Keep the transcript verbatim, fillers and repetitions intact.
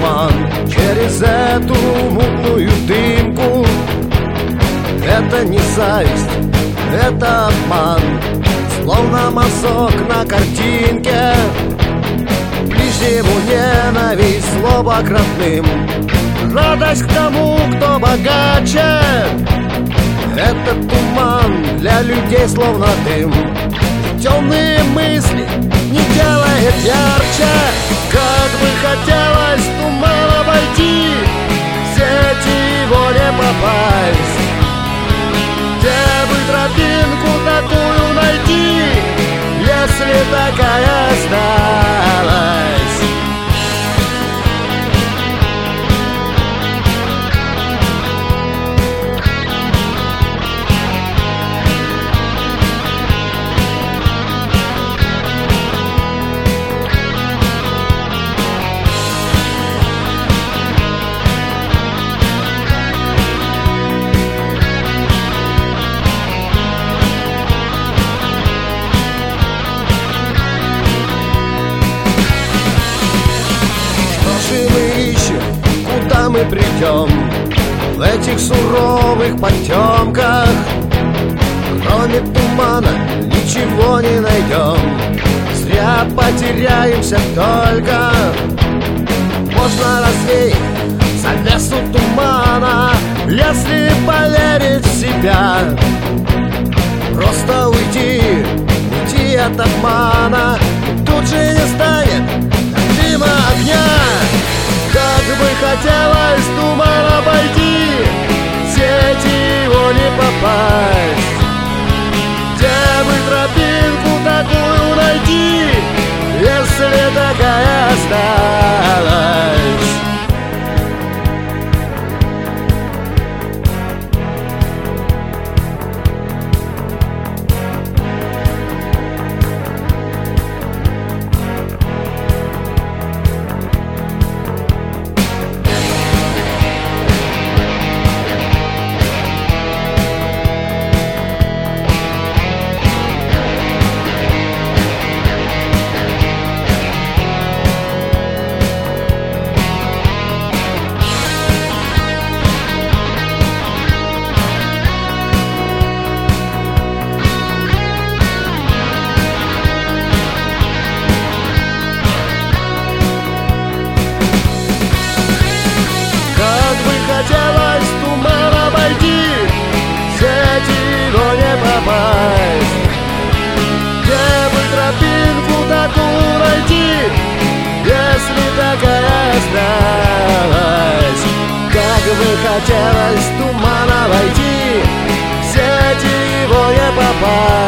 туман, через эту мутную дымку. Это не зависть, это обман, словно мазок на картинке. Ближнему ненависть, злоба к родным, радость к тому, кто богаче. Это туман для людей, словно дым, темные мысли не делает ярче. Как бы хотелось в туман обойти, в сети его не попасть. Где бы тропинку такую найти, если такая осталась? Мы придем в этих суровых потемках. Кроме тумана ничего не найдем, зря потеряемся только. Можно развеять завесу тумана, если поверить в себя. Просто уйти, уйти от обмана, тут же не станет дыма огня. Как бы хотелось в туман обойти, в сети его не попасть. Где бы тропинку такую найти, если такая осталась? Хотелось в туман обойти, в сети его не попасть. Где бы тропинку такую найти, если такая осталась? Как бы хотелось в туман обойти, в сети его не попасть.